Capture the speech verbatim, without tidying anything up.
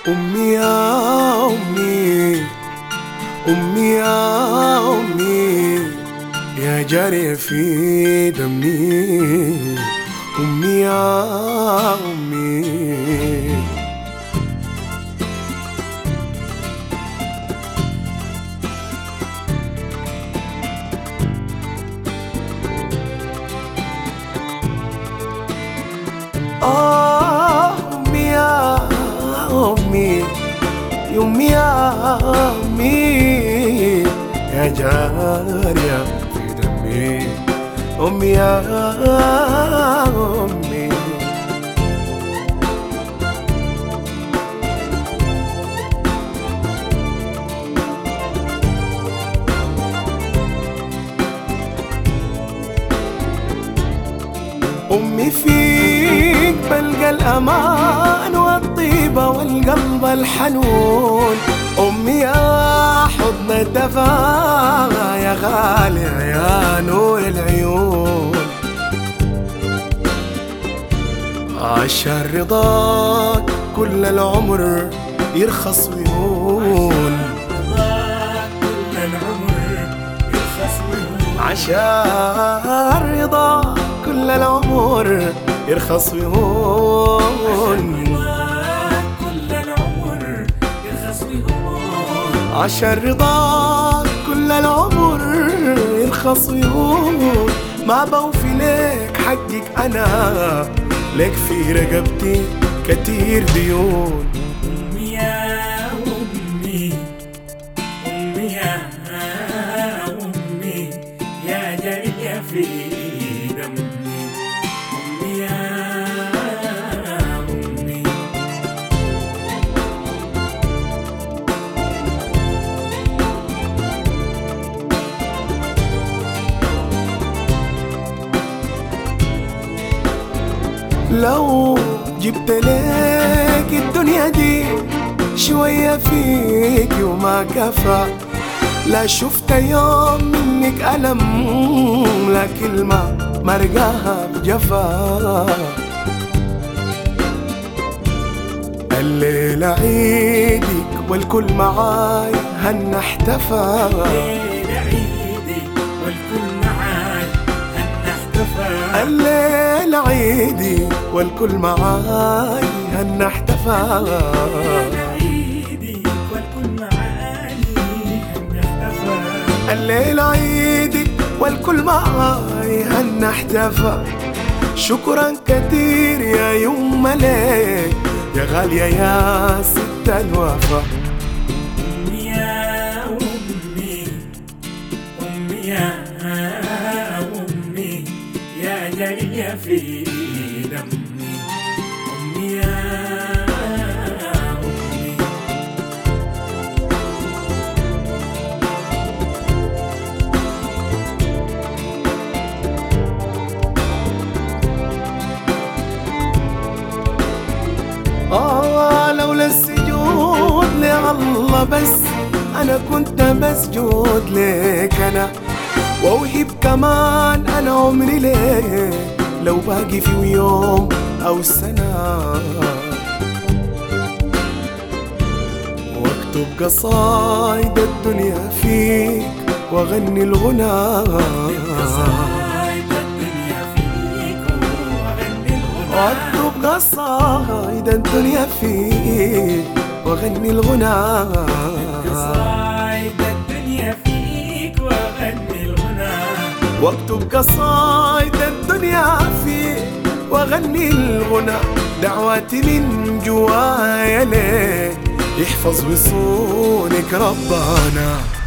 أمي يا أمي، أمي يا أمي، يا جارية في دمي. أمي يا أمي، آه أمي يا أمي، يومي يا أمي، يا جارية في دمي. أمي يا أمي، أمي فيك بلقى الأمان والطيبة والقلب الحنون. أمي يا حضن الدفا يا غالية يا نور العيون. عشان رضاك كل العمر يرخص ويهون. عشان رضاك كل العمر يرخص ويهون. عشان رضاك كل العمر يرخص ويهون. ما بوفي لك حقك أنا، لك في رقبتي كتير ديون. أمي يا أمي، أمي يا أمي، يا جارية في دمي. أمي يا أمي، لو جبت لك الدنيا دي شوية فيك وما كفى. لا شفت يوم منك ألم، لا كلمة مرقاها بجفا. الليلة عيدك والكل معاي هن احتفى. الليلة عيدي والكل معاي هن احتفى. الليلة عيدي والكل معاي هن احتفى. الليلة عيدي والكل معاي هن احتفى. الليلة عيدك والكل معاي هن احتفى. شكرا كتير يا يما ليك يا غالية يا ست الوفا. أمي يا أمي، أمي يا أمي، يا جارية في دمي. أمي يا أمي، آه لولا السجود لله بس أنا كنت بسجود لك أنا. وأوهب كمان أنا عمري ليك لو باقي في يوم أو سنة. واكتب قصايد الدنيا فيك وأغني الغنى. واكتب قصايد الدنيا فيك واغني الغنى. قصايد الدنيا فيك واغني الغنى. واكتب قصايد الدنيا فيك واغني الغنى. دعواتي من جوايا ليك يحفظ ويصونك ربنا.